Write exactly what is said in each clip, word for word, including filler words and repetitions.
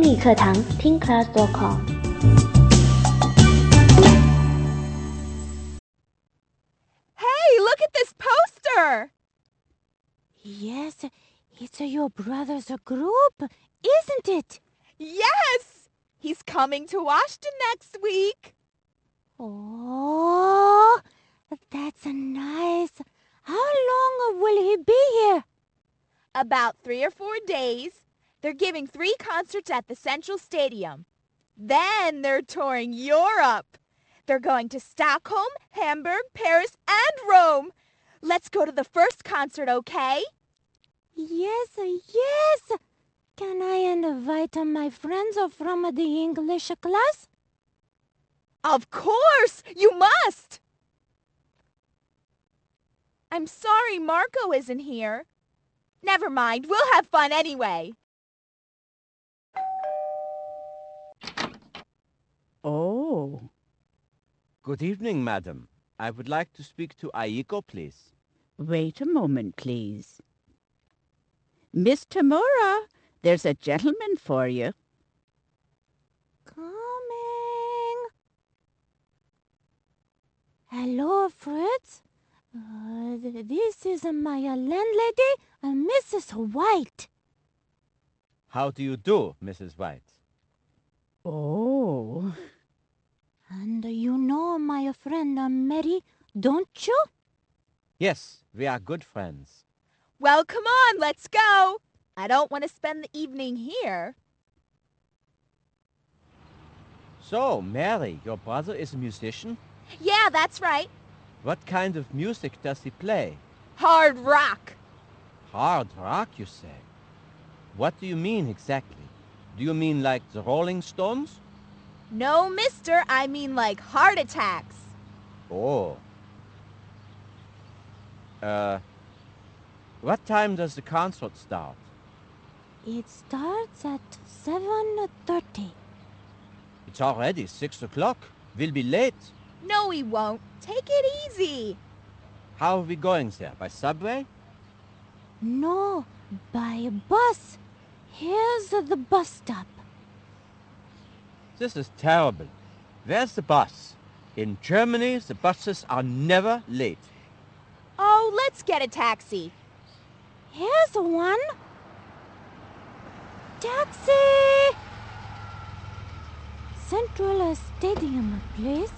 英语课堂听 class dot com。 Hey, look at this poster! Yes, it's your brother's group, isn't it? Yes! He's coming to Washington next week. Oh, that's nice. How long will he be here? About three or four days. They're giving three concerts at the Central Stadium. Then they're touring Europe. They're going to Stockholm, Hamburg, Paris, and Rome. Let's go to the first concert, okay? Yes, yes. Can I invite my friends from the English class? Of course! You must! I'm sorry Marco isn't here. Never mind, we'll have fun anyway. Oh. Good evening, madam. I would like to speak to Aiko, please. Wait a moment, please. Miss Tamura, there's a gentleman for you. Coming. Hello, Fritz. Uh, th- this is my uh, landlady, uh, Missus White. How do you do, Missus White? Oh. And you know my friend uh, Mary, don't you? Yes, we are good friends. Well, come on, let's go. I don't want to spend the evening here. So, Mary, your brother is a musician? Yeah, that's right. What kind of music does he play? Hard rock. Hard rock, you say? What do you mean exactly? Do you mean like the Rolling Stones? No, mister, I mean like heart attacks. Oh. Uh, what time does the concert start? It starts at seven thirty. It's already six o'clock. We'll be late. No, we won't. Take it easy. How are we going there? By subway? No, by bus. Here's the bus stop. This is terrible. Where's the bus? In Germany, the buses are never late. Oh, let's get a taxi. Here's one. Taxi! Central Stadium, please.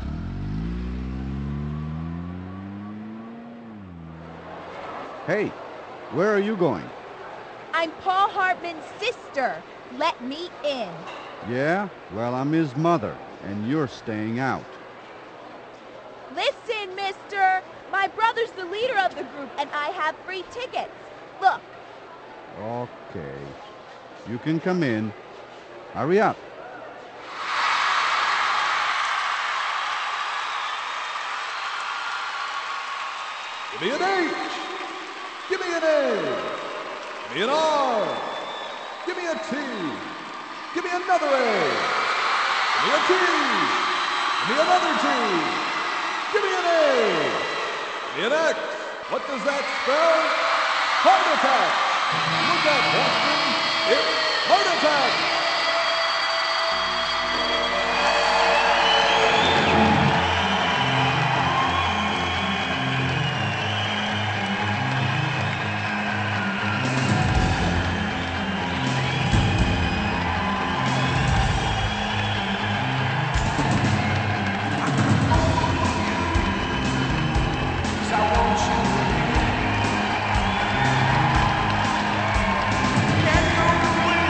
Hey, where are you going? I'm Paul Hartman's sister. Let me in. Yeah? Well, I'm his mother, and you're staying out. Listen, mister. My brother's the leader of the group, and I have free tickets. Look. Okay. You can come in. Hurry up. Give me an H. Give me an A. Give me an R. Give me a T. Give me another A. Give me a T. Give me another T. Give me an A. Give me an X. What does that spell? Heart attack. Look out, Boston. It's heart attack. Can you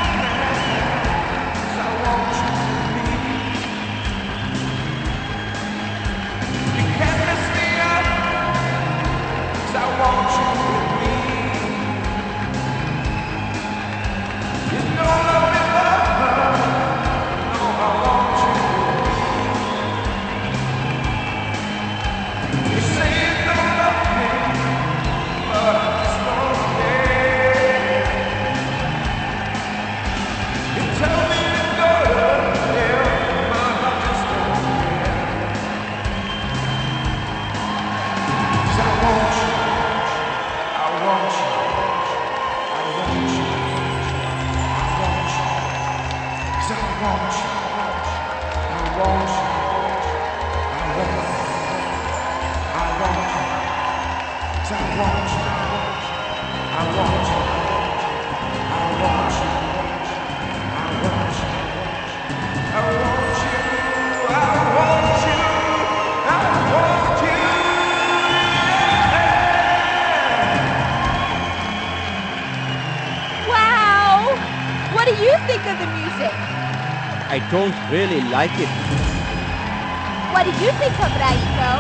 Wow! What do you think of the music? I don't really like it. What do you think of it, Aiko?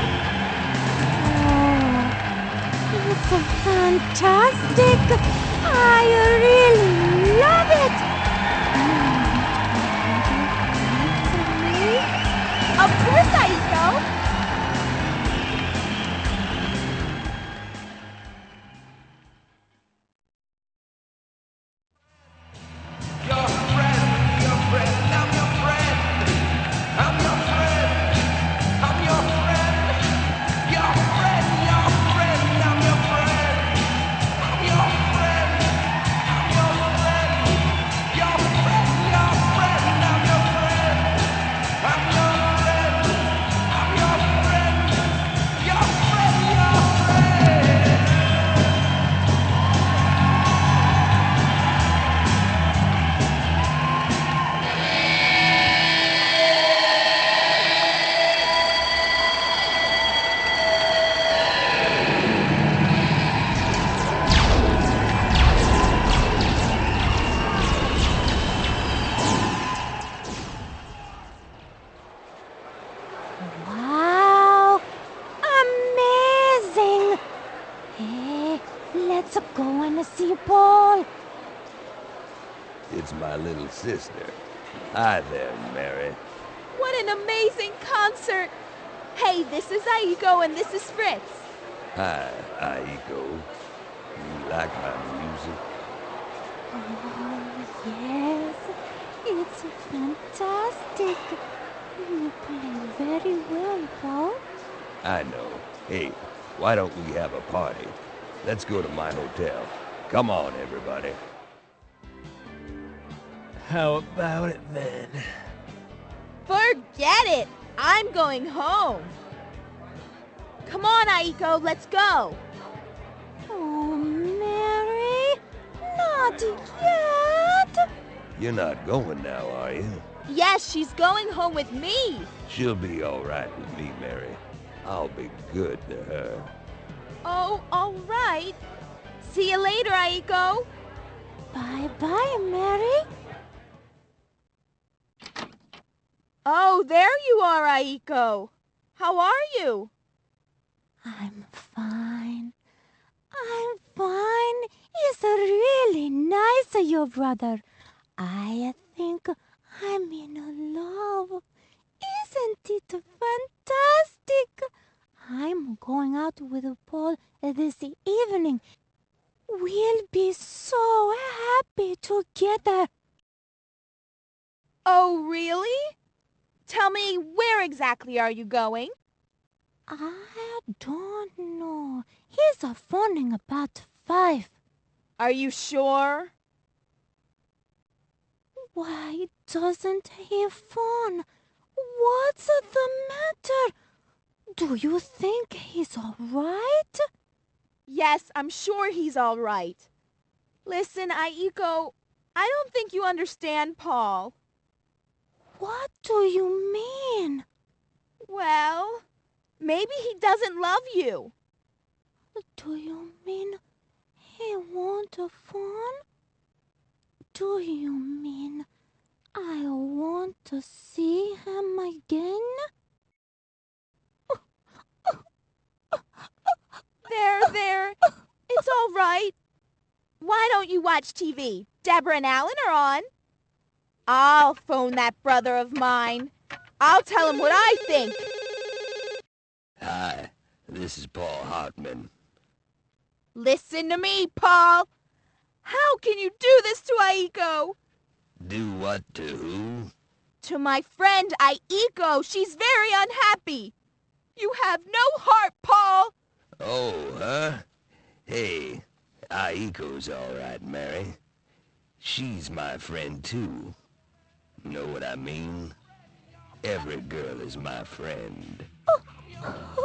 Oh, it's fantastic. I really love it. Of course, Aiko! Wow! Amazing! Hey, let's go and see Paul. It's my little sister. Hi there, Mary. What an amazing concert! Hey, this is Aiko and this is Fritz. Hi, Aiko. You like my music? Oh, yes. It's fantastic. You play very well, Paul. I know. Hey, why don't we have a party? Let's go to my hotel. Come on, everybody. How about it then? Forget it! I'm going home. Come on, Aiko, let's go. Oh, Mary, not yet. You're not going now, are you? Yes, she's going home with me. She'll be all right with me, Mary. I'll be good to her. Oh, all right. See you later, Aiko. Bye-bye, Mary. Oh, there you are, Aiko. How are you? I'm fine. I'm fine. It's really nice, your brother. I think I'm in love. Isn't it fantastic? I'm going out with Paul this evening. We'll be so happy together. Oh, really? Tell me, where exactly are you going? I don't know. He's a phoning about five. Are you sure? Why doesn't he phone? What's the matter? Do you think he's all right? Yes, I'm sure he's all right. Listen, Aiko, I don't think you understand Paul. What do you mean? Well, maybe he doesn't love you. Do you mean he won't phone? Do you mean I want to see him again? There, there. It's all right. Why don't you watch T V? Deborah and Alan are on. I'll phone that brother of mine. I'll tell him what I think. Hi, this is Paul Hartman. Listen to me, Paul. How can you do this to Aiko? Do what to who? To my friend Aiko. She's very unhappy. You have no heart, Paul. Oh, her? Hey, Aiko's all right, Mary. She's my friend, too. Know what I mean? Every girl is my friend. Oh,